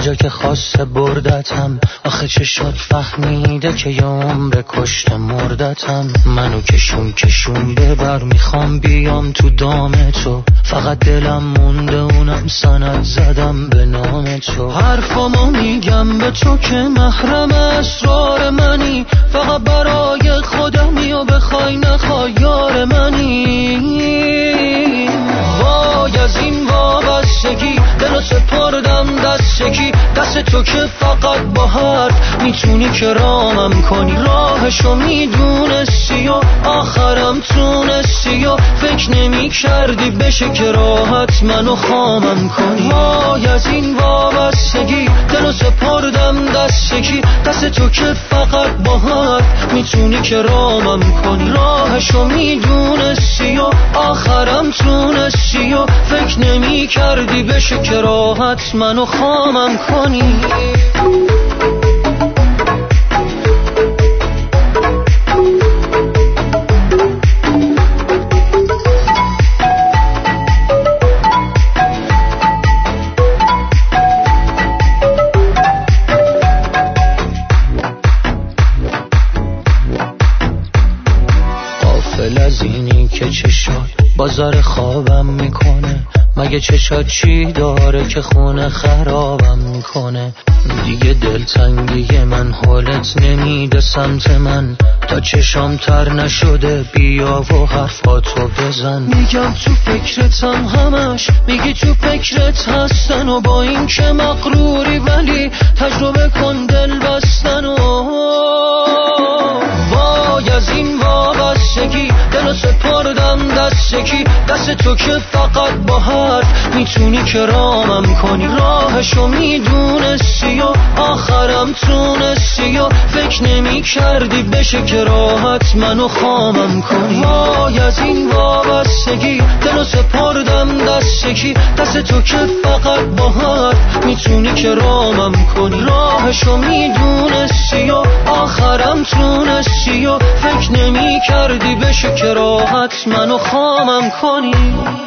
جا که خواسته بردتم، آخه چشات فهمیده که یه عمر کشته مردتم. منو کشون ببر، میخوام بیام تو دام تو، فقط دلم مونده اونم سند زدم به نام تو. حرفامو میگم به تو که محرم اسرار منی، فقط برای خودمی و بخوای نخوای یار منی. وای از این وابستگی دلو سپردم دستگی، دست تو که فقط با حرف میتونی کرامم کنی. راهشو میدونستی و آخرم تونستی و فکر نمی کردی بشه که راحت منو خامم کنی. وای از این وابستگی دلو سپردم دستگی، دست تو که فقط با حرف میتونی کرامم کنی. راهشو میدونستی و آخرم تونستی و فکر نمی کردی بشه که راحت منو خامم کنی. غافل از اینی که چشات بازار خوابم میکنه، مگه چشات چی داره که خونه خرابم میکنه. دیگه دلتنگی من حالت نمیده سمت من، تا چشام تر نشده بیا و حرفاتو بزن. میگم تو فکرتم همش، میگی تو فکرت هستن و با این که مغروری ولی تجربه کن دل بستن. و وای از این وابستگی دلو سپردم دستگی، دست تو که فقط با حرف میتونی کرامم کنی. راهشو میدونستی و آخرم تونستی و فکر نمی کردی بشه که راحت منو خامم کنی. وای از این وابستگی دلو سپردم دستگی، دست تو که فقط با حرف میتونی کرامم کنی. راهشو میدونستی و آخرم تونستی و فکر نمی کردی بشه که راحت منو خامم کنی.